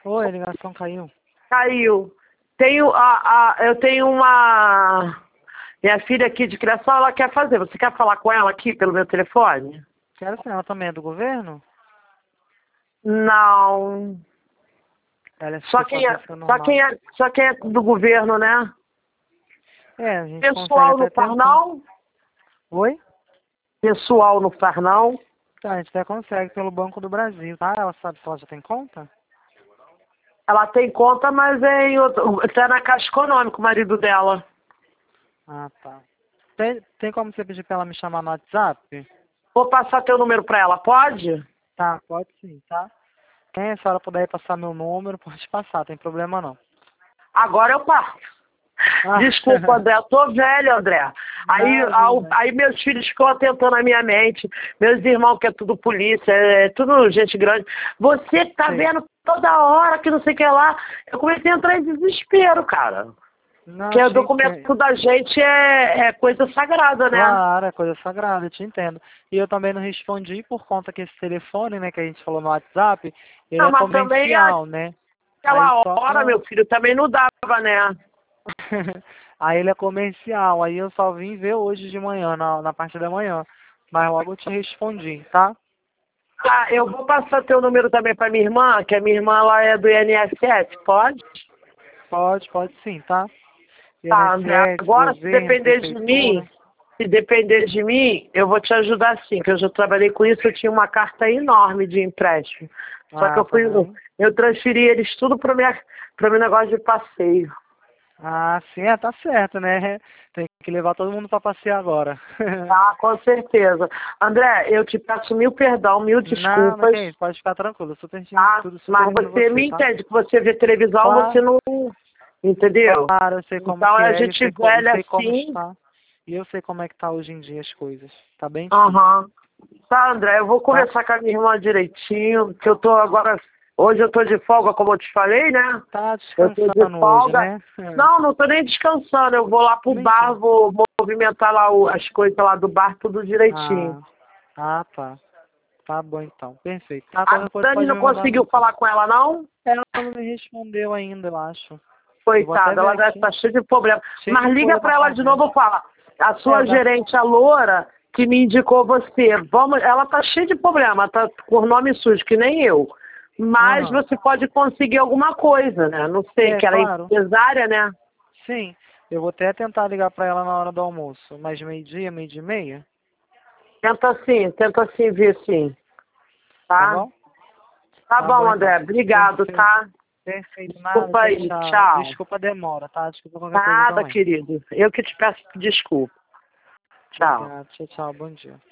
Oi, a ligação caiu. Caiu. Eu tenho uma... Minha filha aqui de criação, ela quer fazer. Você quer falar com ela aqui pelo meu telefone? Quero sim, ela também é do governo? Não. Ela é Só quem é, fisioterapeuta normal. só quem é do governo, né? É, a gente consegue Pessoal até não faz tentar. não? Oi? Pessoal não faz não? Tá, a gente até consegue pelo Banco do Brasil, tá? Ela sabe se ela já tem conta? Ela tem conta, mas tá na Caixa Econômica, o marido dela. Ah, tá. Tem como você pedir pra ela me chamar no WhatsApp? Vou passar teu número pra ela, pode? Tá, pode sim, tá? Quem a senhora puder passar meu número, pode passar, tem problema não. Agora eu passo. Ah, Desculpa, André, eu tô velho, André. não, tudo bem. Aí meus filhos ficam atentando na minha mente, meus irmãos que é tudo polícia, é tudo gente grande. Você que tá Sim. vendo toda hora que não sei o que lá, eu comecei a entrar em desespero, cara. Não, Porque o te entendo. documento da gente é coisa sagrada, né? Claro, é coisa sagrada, eu te entendo. E eu também não respondi por conta que esse telefone, né, que a gente falou no WhatsApp, ele Não, é mas também comercial, né? Aí aquela só hora, meu filho, também não dava, né? aí ele é comercial, aí eu só vim ver hoje de manhã, na parte da manhã. Mas logo eu te respondi, tá? Ah, eu vou passar teu número também pra minha irmã, que a minha irmã ela é do INSS, pode? Pode sim, tá? Tá, André. INSS, Agora, governo, prefeitura. se depender de mim, eu vou te ajudar sim, que eu já trabalhei com isso, eu tinha uma carta enorme de empréstimo. Só que Ah, tá vendo? eu transferi eles tudo pro meu negócio de passeio. Ah, sim, tá certo, né? Tem que levar todo mundo pra passear agora. Tá, com certeza. André, eu te peço mil perdão, mil Não, desculpas, que é isso, pode ficar tranquilo. Eu super entendo tá? tudo, super Mas entendo você você, me tá? entende, que você vê televisão, você Claro, não... Entendeu? claro, eu sei como Então que a é gente e velha sei como assim. está. E eu sei como é que tá hoje em dia as coisas. Tá bem difícil, Aham. Tá, André, eu vou tá? conversar com a minha irmã direitinho, que eu tô agora. Hoje eu tô de folga, como eu te falei, né? Tá Eu tô de descansando hoje, folga. né? Não, não tô nem descansando. Eu vou lá pro Também bar, tô. vou movimentar lá as coisas lá do bar, tudo direitinho. Tá. Tá bom então. Perfeito. Tá, A qualquer coisa Dani pode não me mandar conseguiu falar mensagem. com ela, não? Ela não me respondeu ainda, eu acho. Eu vou até Coitada, ela ver deve aqui. estar cheia de problema. Cheio de Mas liga problema pra ela com de gente. novo e fala. A É, sua da... gerente, a Loura, que me indicou você. Ela tá cheia de problema, tá com nome sujo, que nem eu. Mas Aham. você pode conseguir alguma coisa, né? Não sei, É, que ela é claro. empresária, né? Sim. Eu vou até tentar ligar pra ela na hora do almoço. Mais meio-dia e meia. Tenta assim ver sim, Tá tá? bom? Tá Tá bom, bom então. André. Obrigado, Perfeito. tá? Perfeito. Nada. Desculpa Tchau, aí. tchau. Tchau. Desculpa a demora, tá? Desculpa qualquer coisa Nada, também. querido. Eu que te peço desculpa. Tchau. Obrigado. Tchau, tchau. Bom dia.